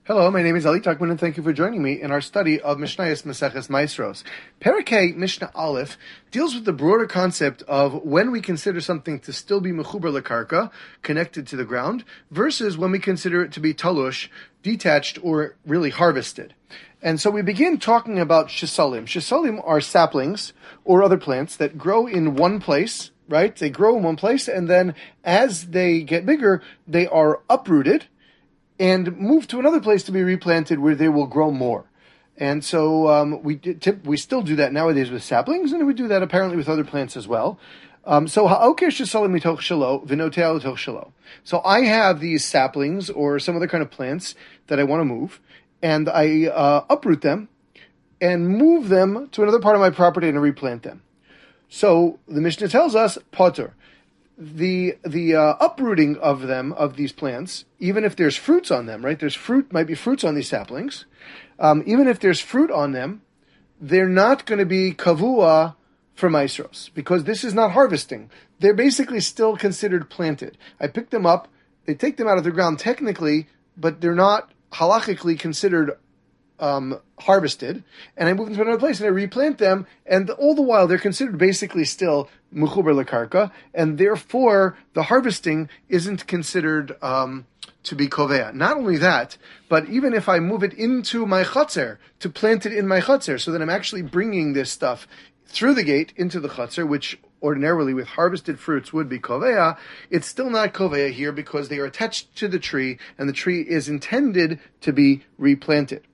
Hello, my name is Ali Tuckman, and thank you for joining me in our study of Mishnayos Maseches Maasros. Perek Mishnah Aleph deals with the broader concept of when we consider something to still be mechuber lekarka, connected to the ground, versus when we consider it to be talush, detached or really harvested. And so we begin talking about shisalim. Shisalim are saplings or other plants that grow in one place, right? They grow in one place, and then as they get bigger, they are uprooted and move to another place to be replanted where they will grow more. And so we still do that nowadays with saplings, and we do that apparently with other plants as well. So I have these saplings or some other kind of plants that I want to move, and I uproot them and move them to another part of my property and replant them. So the Mishnah tells us, potter. The uprooting of them, of these plants, even if there's fruits on them, right? Might be fruits on these saplings. Even if there's fruit on them, they're not going to be kavua for maasros, because this is not harvesting. They're basically still considered planted. I pick them up, they take them out of the ground technically, but they're not halachically considered harvested, and I move them to another place and I replant them, and all the while they're considered basically still mechuber lekarka, and therefore the harvesting isn't considered to be kovea. Not only that, but even if I move it into my chatzer, to plant it in my chatzer, so that I'm actually bringing this stuff through the gate into the chatzer, which ordinarily with harvested fruits would be kovea, it's still not kovea here because they are attached to the tree, and the tree is intended to be replanted.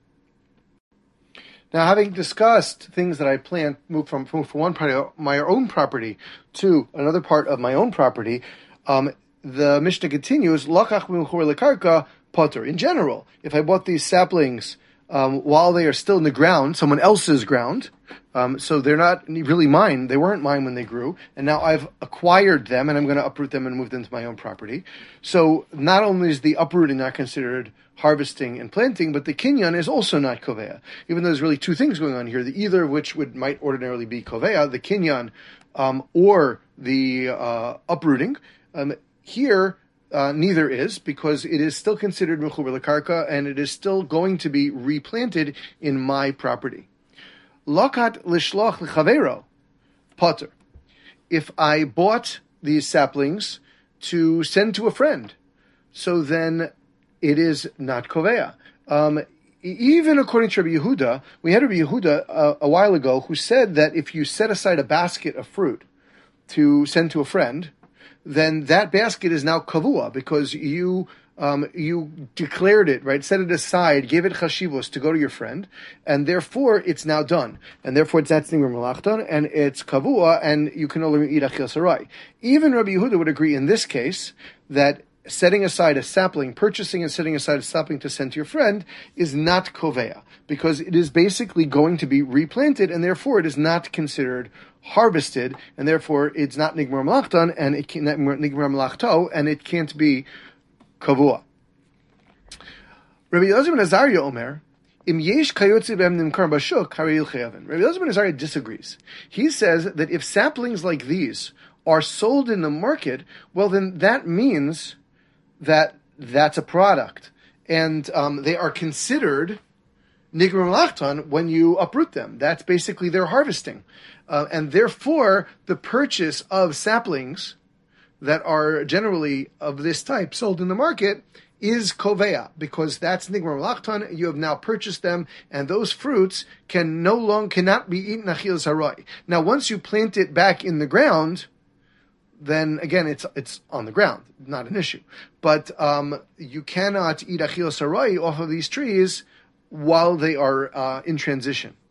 Now, having discussed things that I plant, move from one part of my own property to another part of my own property, the Mishnah continues, Lakach mechuber lekarka potter. In general, if I bought these saplings while they are still in the ground, someone else's ground, so they're not really mine, they weren't mine when they grew, and now I've acquired them and I'm going to uproot them and move them to my own property. So not only is the uprooting not considered harvesting and planting, but the kinyan is also not kovea. Even though there's really two things going on here, the either of which might ordinarily be kovea, the kinyan or the uprooting. Here, neither is, because it is still considered mechuber lekarka, and it is still going to be replanted in my property. Lakat lishloch lechavero potter. If I bought these saplings to send to a friend, so then it is not kovea. Even according to Rabbi Yehuda, we had Rabbi Yehuda a while ago who said that if you set aside a basket of fruit to send to a friend, then that basket is now kavua, because you declared it, right? Set it aside, gave it chashivos to go to your friend, and therefore it's now done. And therefore it's not nigmar melachton, and it's kavua, and you can only eat achil sarai. Even Rabbi Yehuda would agree in this case that setting aside a sapling, purchasing and setting aside a sapling to send to your friend is not kovea, because it is basically going to be replanted, and therefore it is not considered harvested, and therefore it's not nigmar melachton, and it can't nigmar melachto, and it can't be kavua. Rabbi Elazar ben Azariah Omer, Im yesh kayotze b'hem nimkar bashuk harei ilchei. Rabbi Elazar ben Azariah disagrees. He says that if saplings like these are sold in the market, well then that means that that's a product, and they are considered nigmar melachton when you uproot them. That's basically their harvesting, and therefore the purchase of saplings that are generally of this type sold in the market is kovea, because that's nigmar melachton. You have now purchased them, and those fruits cannot be eaten achil sarai. Now, once you plant it back in the ground, then again it's on the ground, not an issue. But you cannot eat achil sarai off of these trees while they are in transition.